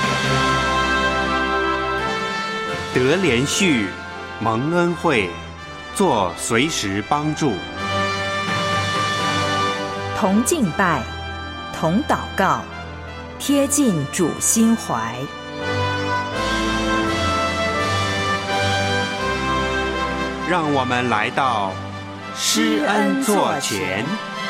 得连续，蒙恩惠，做随时帮助。 同敬拜，同祷告，贴近主心怀。 让我们来到施恩座前。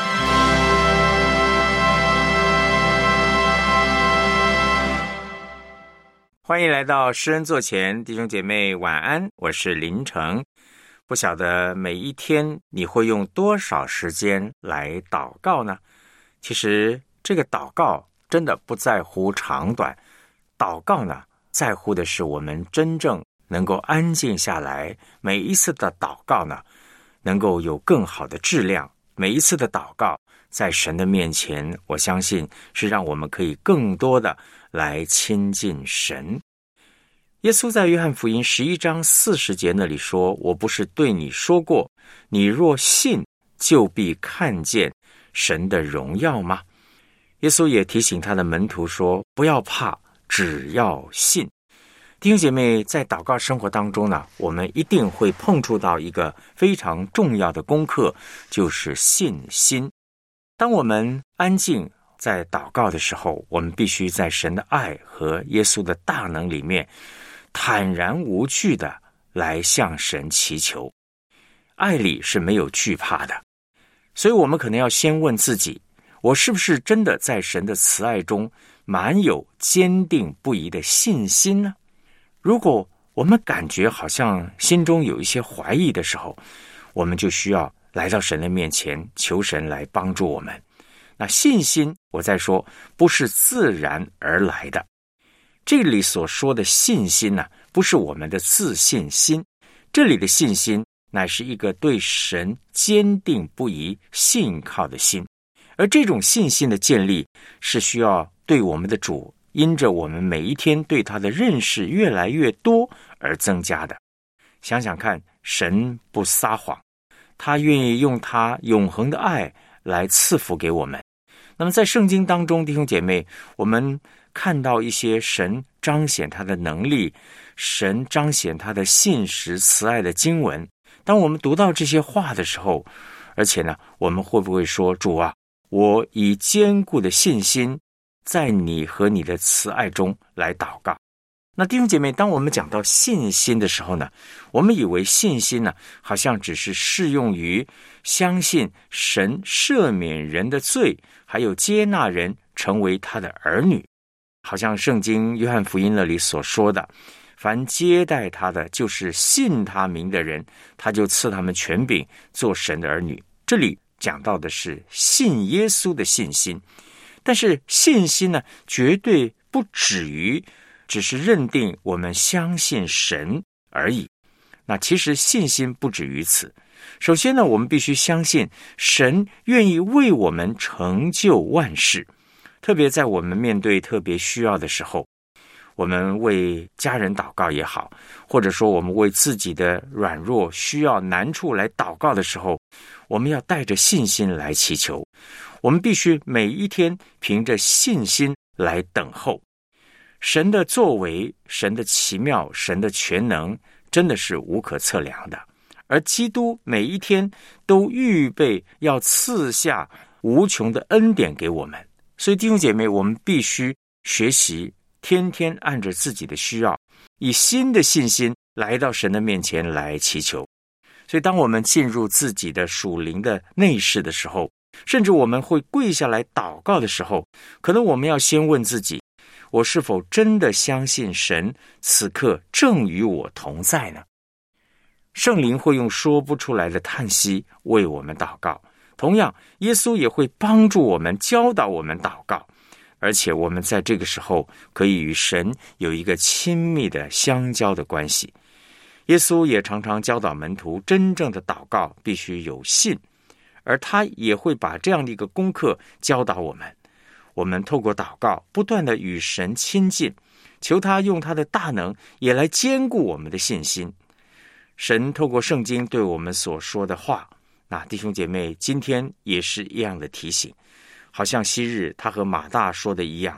欢迎来到施恩座前，弟兄姐妹晚安，我是林成。不晓得每一天你会用多少时间来祷告呢？其实这个祷告真的不在乎长短，祷告呢，在乎的是我们真正能够安静下来，每一次的祷告呢，能够有更好的质量。每一次的祷告在神的面前，我相信是让我们可以更多的来亲近神。耶稣在约翰福音11章40节那里说，我不是对你说过，你若信，就必看见神的荣耀吗？耶稣也提醒他的门徒说，不要怕，只要信。弟兄姐妹，在祷告生活当中呢，我们一定会碰触到一个非常重要的功课，就是信心。当我们安静在祷告的时候，我们必须在神的爱和耶稣的大能里面坦然无惧的来向神祈求。爱里是没有惧怕的，所以我们可能要先问自己，我是不是真的在神的慈爱中满有坚定不移的信心呢？如果我们感觉好像心中有一些怀疑的时候，我们就需要来到神的面前，求神来帮助我们。那信心，我再说，不是自然而来的。这里所说的信心呢，不是我们的自信心，这里的信心乃是一个对神坚定不移信靠的心。而这种信心的建立，是需要对我们的主因着我们每一天对他的认识越来越多而增加的。想想看，神不撒谎，他愿意用他永恒的爱来赐福给我们。那么在圣经当中，弟兄姐妹，我们看到一些神彰显他的能力，神彰显他的信实慈爱的经文。当我们读到这些话的时候，而且呢，我们会不会说，主啊，我以坚固的信心在你和你的慈爱中来祷告。那弟兄姐妹，当我们讲到信心的时候呢，我们以为信心呢，好像只是适用于相信神赦免人的罪，还有接纳人成为他的儿女。好像圣经约翰福音那里所说的，凡接待他的，就是信他名的人，他就赐他们权柄做神的儿女。这里讲到的是信耶稣的信心。但是信心呢，绝对不止于只是认定我们相信神而已。那其实信心不止于此。首先呢，我们必须相信神愿意为我们成就万事，特别在我们面对特别需要的时候，我们为家人祷告也好，或者说我们为自己的软弱需要难处来祷告的时候，我们要带着信心来祈求。我们必须每一天凭着信心来等候神的作为，神的奇妙，神的全能，真的是无可测量的。而基督每一天都预备要赐下无穷的恩典给我们。所以弟兄姐妹，我们必须学习天天按着自己的需要，以新的信心来到神的面前来祈求。所以当我们进入自己的属灵的内室的时候，甚至我们会跪下来祷告的时候，可能我们要先问自己，我是否真的相信神此刻正与我同在呢？圣灵会用说不出来的叹息为我们祷告，同样耶稣也会帮助我们，教导我们祷告，而且我们在这个时候可以与神有一个亲密的相交的关系。耶稣也常常教导门徒，真正的祷告必须有信，而他也会把这样的一个功课教导我们。我们透过祷告不断的与神亲近，求他用他的大能也来坚固我们的信心。神透过圣经对我们所说的话，那弟兄姐妹，今天也是一样的提醒，好像昔日他和马大说的一样，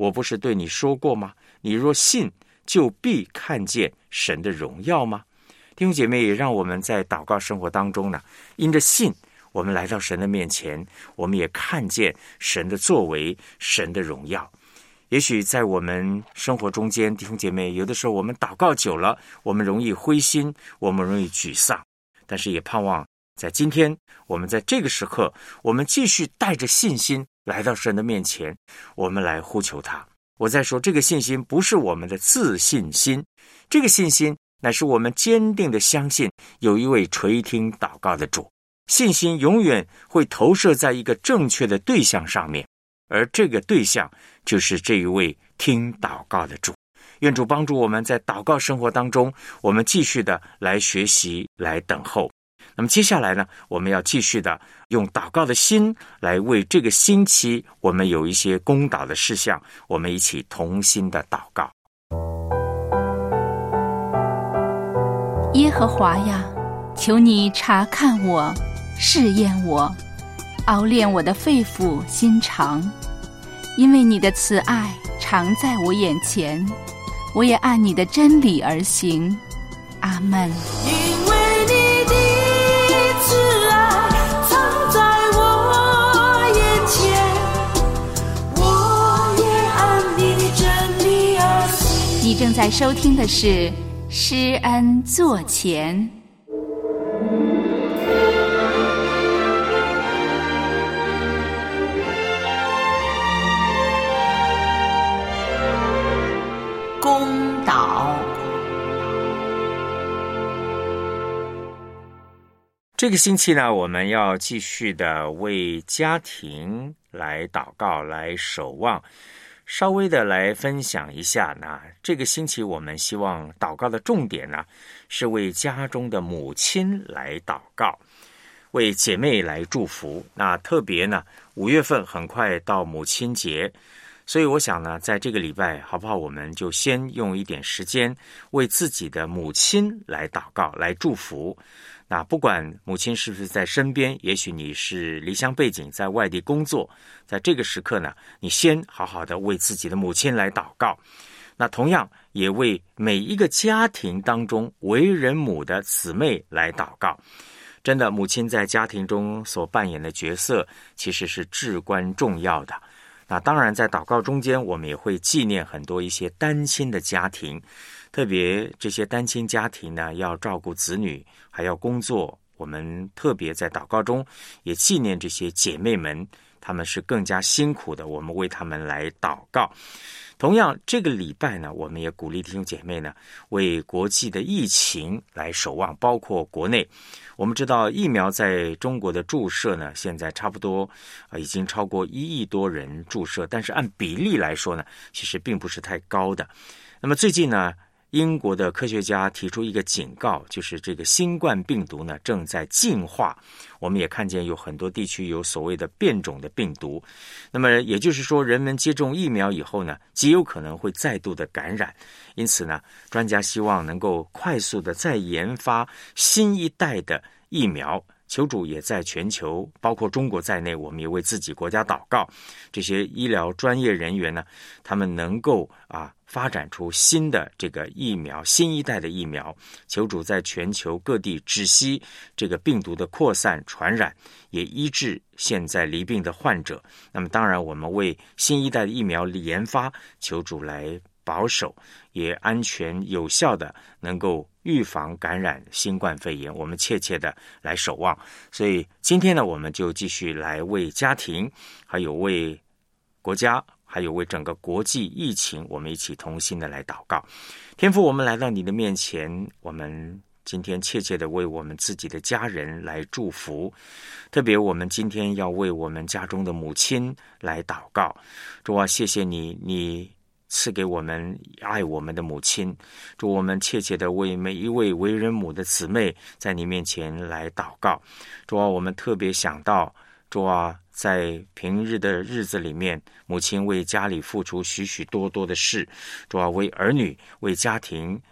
我不是对你说过吗？你若信，就必看见神的荣耀吗？弟兄姐妹，也让我们在祷告生活当中呢，因着信，我们来到神的面前，我们也看见神的作为，神的荣耀。也许在我们生活中间，弟兄姐妹，有的时候我们祷告久了，我们容易灰心，我们容易沮丧，但是也盼望在今天，我们在这个时刻，我们继续带着信心来到神的面前，我们来呼求他。我再说，这个信心不是我们的自信心，这个信心乃是我们坚定的相信有一位垂听祷告的主。信心永远会投射在一个正确的对象上面，而这个对象就是这一位听祷告的主。愿主帮助我们在祷告生活当中，我们继续的来学习，来等候。那么接下来呢，我们要继续的用祷告的心来为这个星期我们有一些公祷的事项，我们一起同心的祷告。 耶和华呀，求你察看我，试验我，熬炼我的肺腑心肠，因为你的慈爱常在我眼前，我也按你的真理而行。阿们。 因为你的慈爱藏在我眼前，我也按你的真理而行。 你正在收听的是施恩座前。 公祷。 这个星期呢，我们要继续的为家庭来祷告，来守望。稍微的来分享一下呢，这个星期我们希望祷告的重点呢，是为家中的母亲来祷告，为姐妹来祝福。那特别呢，5月份很快到母亲节，所以我想呢，在这个礼拜好不好，我们就先用一点时间为自己的母亲来祷告，来祝福。那不管母亲是不是在身边，也许你是离乡背景，在外地工作，在这个时刻呢，你先好好的为自己的母亲来祷告。那同样也为每一个家庭当中为人母的姊妹来祷告。真的，母亲在家庭中所扮演的角色其实是至关重要的。那当然在祷告中间，我们也会纪念很多一些单亲的家庭，特别这些单亲家庭呢，要照顾子女，还要工作，我们特别在祷告中也纪念这些姐妹们，她们是更加辛苦的，我们为她们来祷告。同样这个礼拜呢，我们也鼓励弟兄姐妹呢，为国际的疫情来守望，包括国内。我们知道疫苗在中国的注射呢，现在差不多已经超过1亿多人注射，但是按比例来说呢，其实并不是太高的。那么最近呢，英国的科学家提出一个警告，就是这个新冠病毒呢正在进化。我们也看见有很多地区有所谓的变种的病毒，那么也就是说，人们接种疫苗以后呢，极有可能会再度的感染。因此呢，专家希望能够快速的再研发新一代的疫苗。求主也在全球，包括中国在内，我们也为自己国家祷告，这些医疗专业人员呢，他们能够发展出新的这个疫苗，新一代的疫苗。求主在全球各地止息这个病毒的扩散传染，也医治现在罹病的患者。那么当然，我们为新一代的疫苗研发，求主来保守，也安全有效的能够预防感染新冠肺炎，我们切切的来守望。所以今天呢，我们就继续来为家庭，还有为国家，还有为整个国际疫情，我们一起同心的来祷告。天父，我们来到你的面前，我们今天切切的为我们自己的家人来祝福，特别我们今天要为我们家中的母亲来祷告。主啊，谢谢你，你赐给我们爱我们的母亲。主，我们切切的为每一位为人母的姊妹在你面前来祷告。主啊，我们特别想到，主啊，在平日的日子里面，母亲为家里付出许许多多的事。主啊，为儿女，为家庭，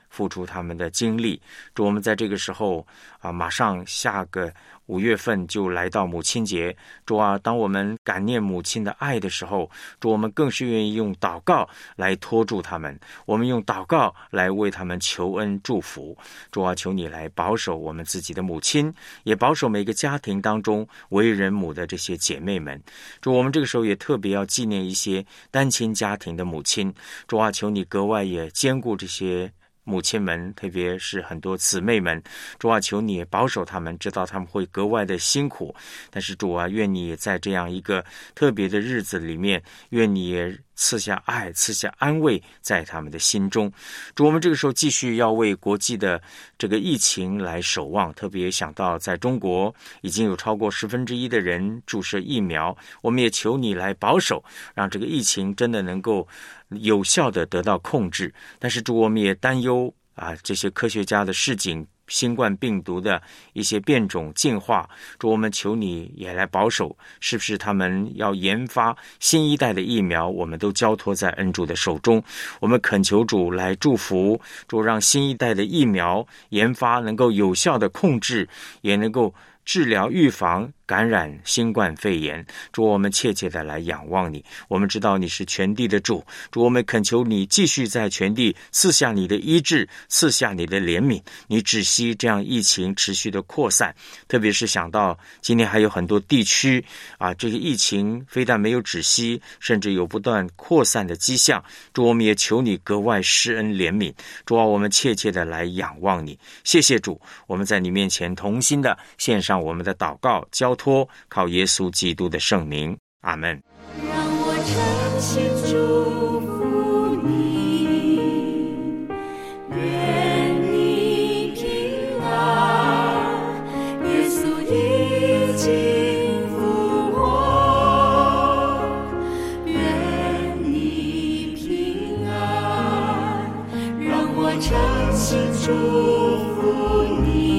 付出他们的精力。主，我们在这个时候马上下个5月份就来到母亲节。主啊，当我们感念母亲的爱的时候，主，我们更是愿意用祷告来托住他们，我们用祷告来为他们求恩祝福。主啊，求你来保守我们自己的母亲，也保守每个家庭当中为人母的这些姐妹们。主，我们这个时候也特别要纪念一些单亲家庭的母亲。主啊，求你格外也兼顾这些母亲们，特别是很多姊妹们。主啊，求你也保守他们，知道他们会格外的辛苦，但是主啊，愿你也在这样一个特别的日子里面，愿你也赐下爱，赐下安慰在他们的心中。主，我们这个时候继续要为国际的这个疫情来守望，特别想到在中国已经有超过1/10的人注射疫苗，我们也求你来保守，让这个疫情真的能够有效的得到控制。但是主，我们也担忧这些科学家的示警新冠病毒的一些变种进化。主，我们求你也来保守，是不是他们要研发新一代的疫苗，我们都交托在恩主的手中。我们恳求主来祝福，主让新一代的疫苗研发能够有效的控制，也能够治疗预防感染新冠肺炎。主，我们切切的来仰望你，我们知道你是全地的主。主，我们恳求你继续在全地赐下你的医治，赐下你的怜悯，你止息这样疫情持续的扩散。特别是想到今天还有很多地区这个疫情非但没有止息，甚至有不断扩散的迹象。主，我们也求你格外施恩怜悯。主啊，我们切切的来仰望你。谢谢主，我们在你面前同心的献上我们的祷告交托，靠耶稣基督的圣名，阿们。 让我真心祝福你，愿你平安，耶稣已经复活，愿你平安，让我真心祝福你。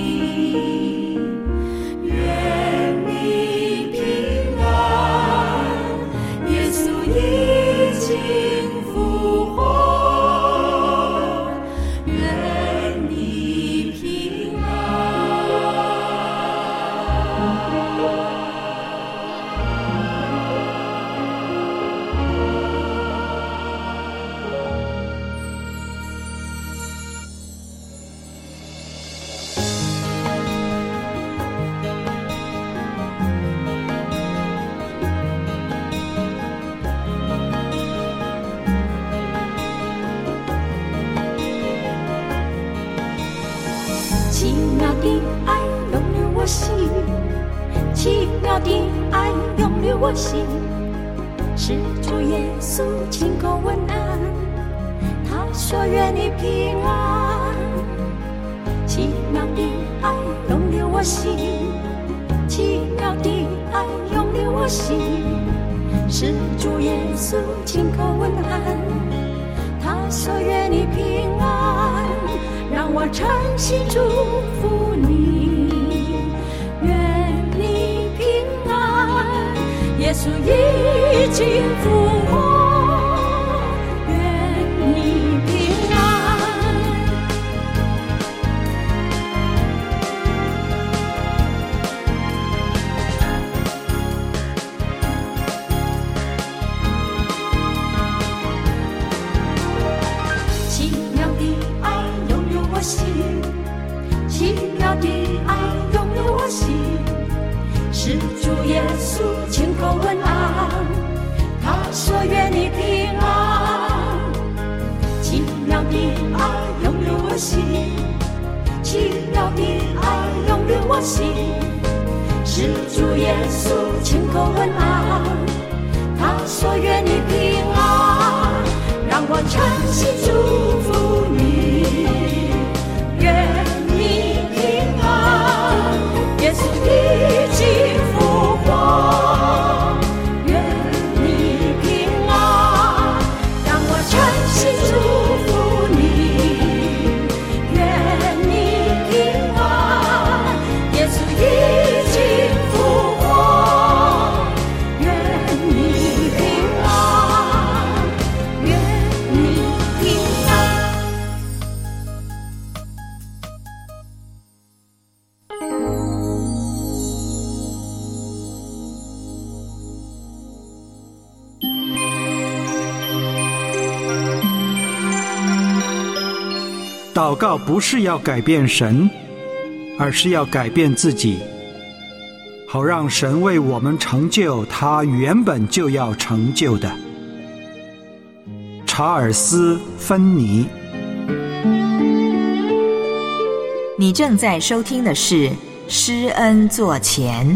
奇妙的爱拥有我心，奇妙的爱拥有我心，是主耶稣亲口问安，他说愿你平安。奇妙的爱拥有我心，奇妙的爱拥有我心，是主耶稣亲口问安，他说愿你平安。让我诚心祝福你，愿你平安，耶稣已经复活，愿你平安。奇妙的爱拥有我心，奇妙的爱拥有我心，是主耶稣亲口问安，他说愿你平安。奇妙的爱拥有我心，奇妙的爱拥有我心，是主耶稣亲口问安，他说愿你平安。让我诚心祝福你，愿你平安，耶稣已经复活，愿你平安。让我诚心祝福你，愿你平安，耶稣已经复活，愿你平安。 祷告不是要改变神，而是要改变自己，好让神为我们成就他原本就要成就的。查尔斯·芬尼。 你正在收听的是施恩座前。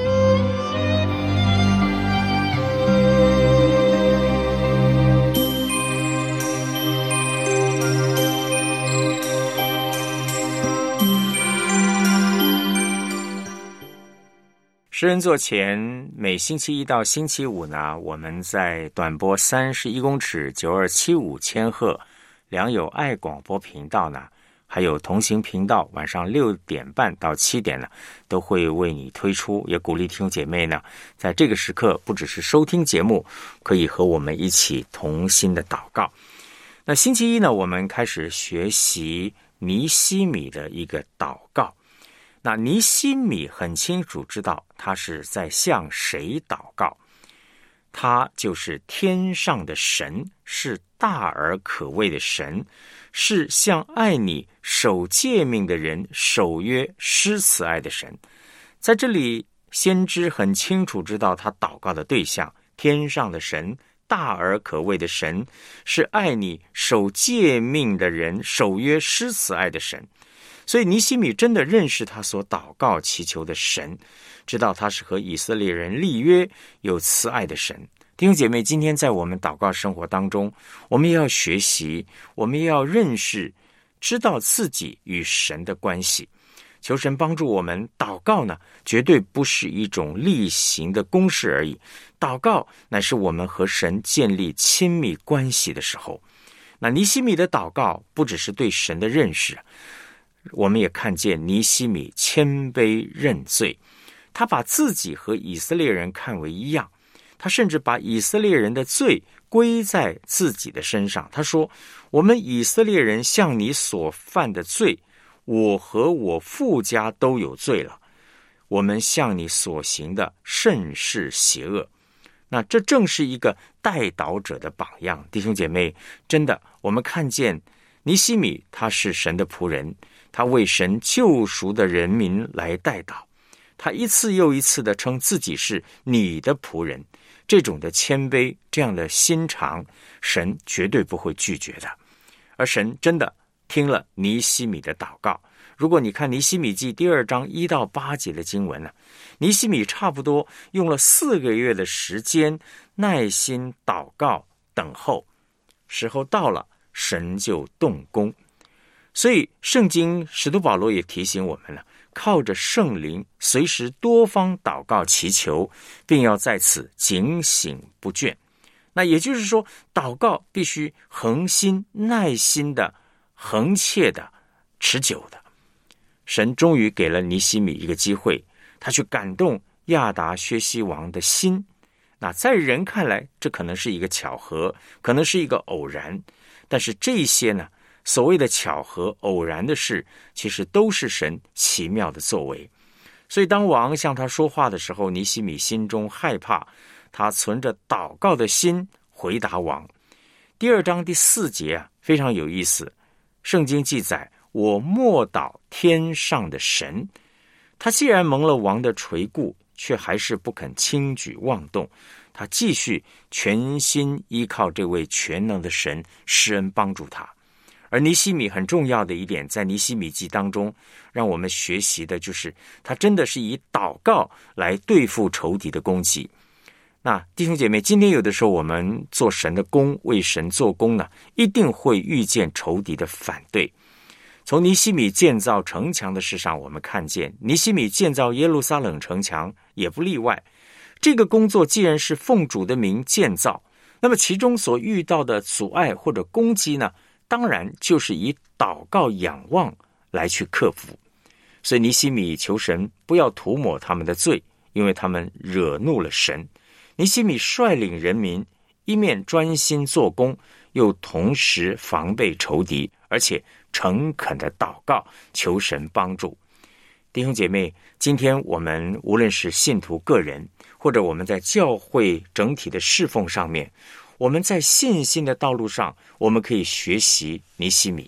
施恩座前，每星期一到星期五呢，我们在短波31公尺9275千赫良友爱广播频道呢，还有同行频道晚上6点半到7点呢，都会为你推出，也鼓励弟兄姐妹呢，在这个时刻不只是收听节目，可以和我们一起同心的祷告。那星期一呢，我们开始学习尼希米的一个祷告。那尼希米很清楚知道他是在向谁祷告，他就是天上的神，是大而可畏的神，是向爱你守诫命的人守约施慈爱的神。在这里，先知很清楚知道他祷告的对象，天上的神，大而可畏的神，是爱你守诫命的人守约施慈爱的神。所以尼希米真的认识他所祷告祈求的神，知道他是和以色列人立约有慈爱的神。弟兄姐妹，今天在我们祷告生活当中，我们也要学习，我们也要认识，知道自己与神的关系。求神帮助我们，祷告呢，绝对不是一种例行的公事而已，祷告乃是我们和神建立亲密关系的时候。那尼希米的祷告不只是对神的认识，我们也看见尼希米谦卑认罪，他把自己和以色列人看为一样，他甚至把以色列人的罪归在自己的身上。他说，我们以色列人向你所犯的罪，我和我父家都有罪了，我们向你所行的甚是邪恶。那这正是一个代祷者的榜样。弟兄姐妹，真的我们看见尼希米他是神的仆人，他为神救赎的人民来代祷，他一次又一次地称自己是你的仆人。这种的谦卑，这样的心肠，神绝对不会拒绝的。而神真的听了尼希米的祷告。如果你看尼希米记2章1到8节的经文呢，尼希米差不多用了4个月的时间，耐心祷告等候，时候到了，神就动工。所以圣经使徒保罗也提醒我们了，靠着圣灵随时多方祷告祈求，并要在此警醒不倦。那也就是说，祷告必须恒心耐心的、恒切的、持久的。神终于给了尼希米一个机会，他去感动亚达薛西王的心。那在人看来，这可能是一个巧合，可能是一个偶然，但是这些呢，所谓的巧合偶然的事，其实都是神奇妙的作为。所以当王向他说话的时候，尼希米心中害怕，他存着祷告的心回答王。第2章第4节啊，非常有意思。圣经记载，我默祷天上的神。他既然蒙了王的垂顾，却还是不肯轻举妄动，他继续全心依靠这位全能的神施恩帮助他。而尼希米很重要的一点，在尼希米记当中让我们学习的就是，他真的是以祷告来对付仇敌的攻击。那弟兄姐妹，今天有的时候我们做神的工，为神做工呢，一定会遇见仇敌的反对。从尼希米建造城墙的事上，我们看见尼希米建造耶路撒冷城墙也不例外。这个工作既然是奉主的名建造，那么其中所遇到的阻碍或者攻击呢，当然就是以祷告仰望来去克服。所以尼希米求神不要涂抹他们的罪，因为他们惹怒了神。尼希米率领人民，一面专心做工，又同时防备仇敌，而且诚恳的祷告，求神帮助。弟兄姐妹，今天我们无论是信徒个人，或者我们在教会整体的侍奉上面，我们在信心的道路上，我们可以学习尼希米，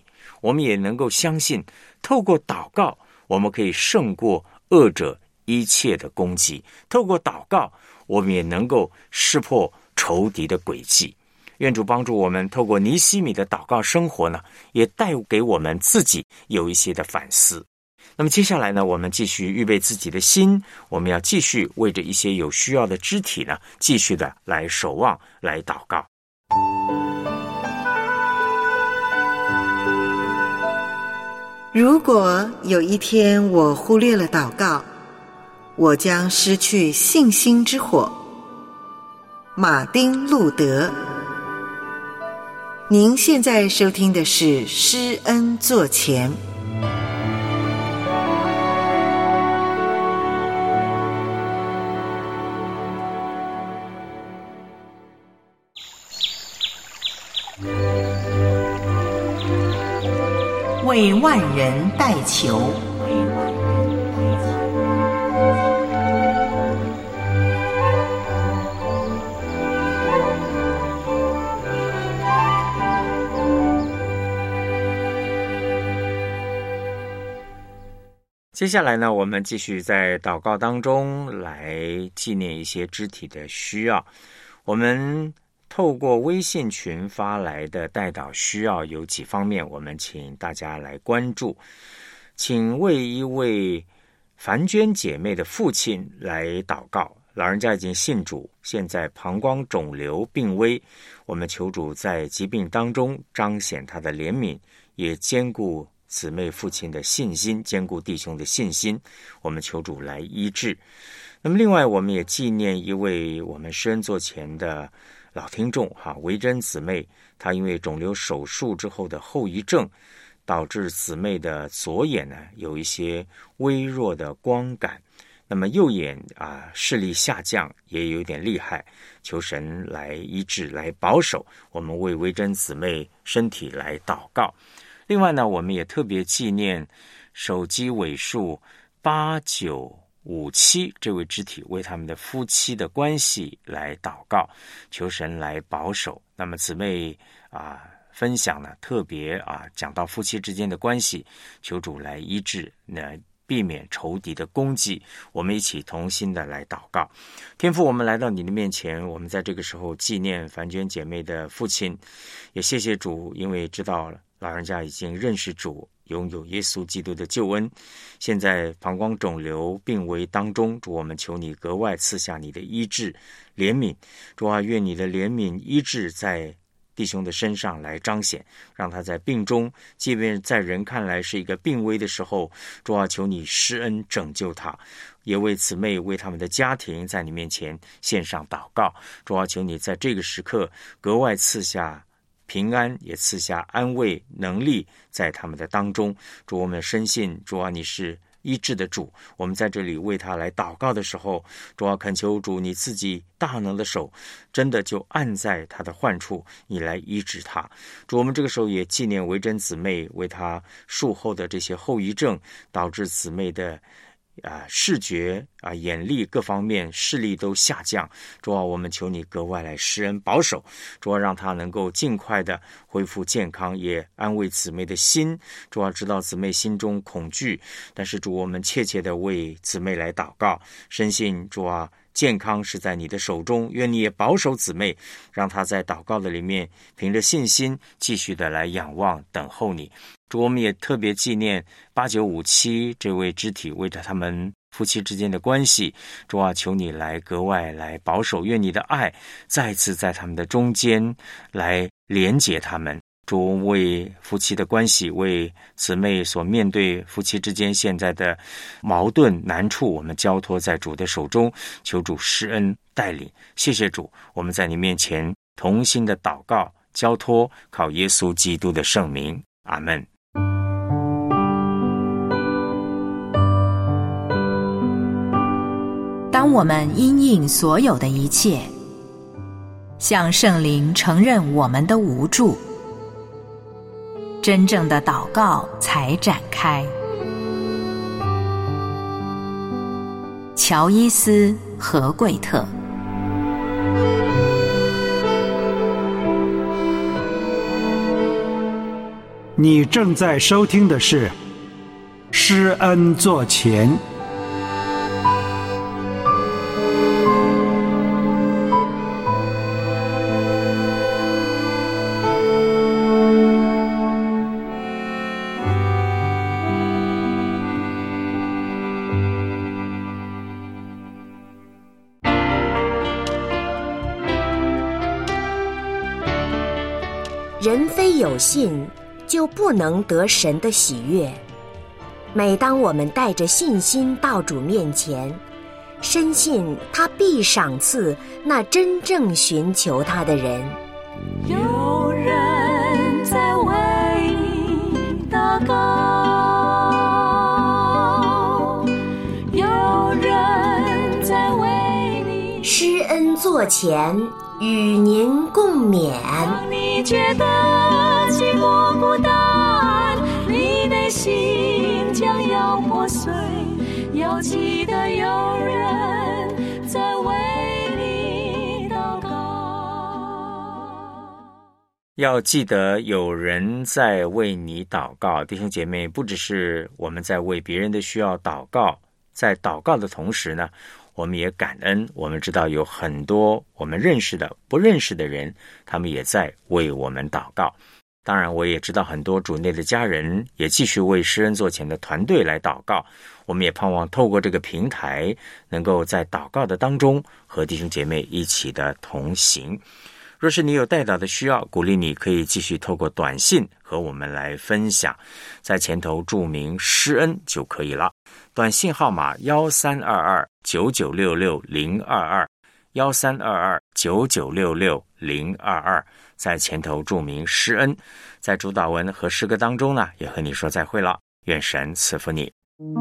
我们也能够相信，透过祷告，我们可以胜过恶者一切的攻击，透过祷告，我们也能够识破仇敌的诡计。愿主帮助我们，透过尼西米的祷告生活呢，也带给我们自己有一些的反思。那么接下来呢，我们继续预备自己的心，我们要继续为着一些有需要的肢体呢，继续的来守望，来祷告。 如果有一天我忽略了祷告，我将失去信心之火。马丁·路德。您现在收听的是施恩座前。 为万人代求。 接下来呢，我们继续在祷告当中来纪念一些肢体的需要。我们透过微信群发来的代祷需要有几方面，我们请大家来关注。请为一位樊娟姐妹的父亲来祷告，老人家已经信主，现在膀胱肿瘤病危，我们求主在疾病当中彰显他的怜悯，也兼顾姊妹父亲的信心，兼顾弟兄的信心，我们求主来医治。那么另外我们也纪念一位我们施恩座前的老听众维珍姊妹，她因为肿瘤手术之后的后遗症，导致姊妹的左眼呢有一些微弱的光感，那么右眼视力下降也有点厉害，求神来医治，来保守。我们为维珍姊妹身体来祷告。另外呢，我们也特别纪念手机尾数8957这位肢体，为他们的夫妻的关系来祷告，求神来保守。那么姊妹分享呢，特别讲到夫妻之间的关系，求主来医治，避免仇敌的攻击。我们一起同心的来祷告。天父，我们来到你的面前，我们在这个时候纪念樊娟姐妹的父亲，也谢谢主，因为知道老人家已经认识主，拥有耶稣基督的救恩，现在膀胱肿瘤病危当中，主，我们求你格外赐下你的医治怜悯。主啊，愿你的怜悯医治在弟兄的身上来彰显，让他在病中，即便在人看来是一个病危的时候，主啊，求你施恩拯救他，也为姊妹为他们的家庭在你面前献上祷告。主啊，求你在这个时刻格外赐下平安，也赐下安慰能力在他们的当中。主，我们深信主啊，你是医治的主，我们在这里为他来祷告的时候，主啊，恳求主你自己大能的手真的就按在他的患处，你来医治他。主，我们这个时候也纪念维珍姊妹，为他术后的这些后遗症，导致姊妹的视觉眼力各方面视力都下降。主啊，我们求你格外来施恩保守，主啊，让他能够尽快的恢复健康，也安慰姊妹的心。主啊，知道姊妹心中恐惧，但是主，我们切切的为姊妹来祷告，深信主啊，健康是在你的手中，愿你也保守姊妹，让她在祷告的里面凭着信心继续的来仰望等候你。主，我们也特别纪念8957这位肢体，为着他们夫妻之间的关系，主啊，求你来格外来保守，愿你的爱再次在他们的中间来连结他们。主，为夫妻的关系，为姊妹所面对夫妻之间现在的矛盾难处，我们交托在主的手中，求主施恩带领。谢谢主，我们在你面前同心的祷告交托，靠耶稣基督的圣名，阿们。 当我们因应所有的一切，向圣灵承认我们的无助，真正的祷告才展开。乔伊斯·何贵特。 你正在收听的是施恩座前。 人非有信，就不能得神的喜悦。每当我们带着信心到主面前，深信他必赏赐那真正寻求他的人。 有人在为你祷告，有人在为你施恩座前，与您共勉。 当你觉得寂寞孤单，你内心将要破碎，要记得有人在为你祷告。 要记得有人在为你祷告。弟兄姐妹，不只是我们在为别人的需要祷告，在祷告的同时呢，我们也感恩，我们知道有很多我们认识的、不认识的人，他们也在为我们祷告。当然，我也知道很多主内的家人也继续为施恩座前的团队来祷告。我们也盼望透过这个平台，能够在祷告的当中和弟兄姐妹一起的同行。若是你有代祷的需要，鼓励你可以继续透过短信和我们来分享，在前头注明施恩就可以了。短信号码1322-9966-022，1322-9966-022，在前头注明施恩。在主祷文和诗歌当中呢，也和你说再会了。愿神赐福你。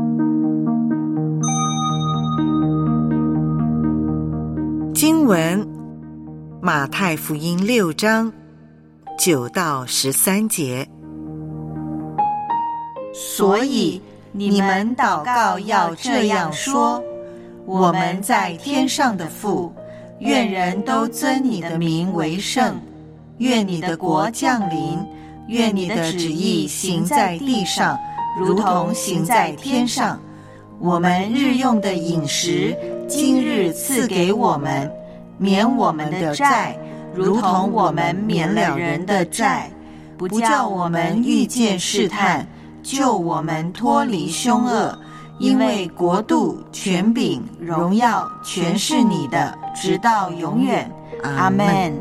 经文马太福音6章9到13节。 所以你们祷告要这样说：我们在天上的父，愿人都尊你的名为圣，愿你的国降临，愿你的旨意行在地上，如同行在天上。我们日用的饮食，今日赐给我们，免我们的债，如同我们免了人的债，不叫我们遇见试探，救我们脱离凶恶。因为国度、权柄、荣耀全是你的，直到永远。阿们。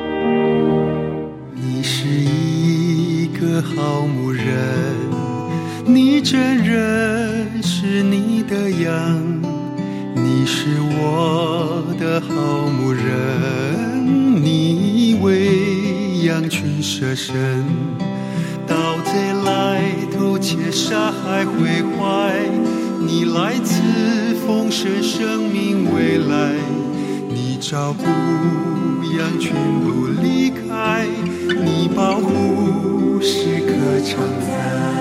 你是一个好牧人，你真认识你的羊，你是我的好牧人，你为羊群舍身，盗贼来偷窃杀害毁坏，你来自丰盛生命未来，你照顾羊群不离开，你保护时刻常在。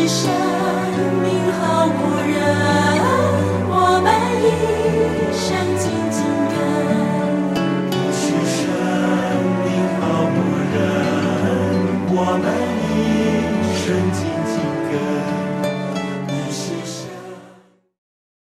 生命好牧人，我们一生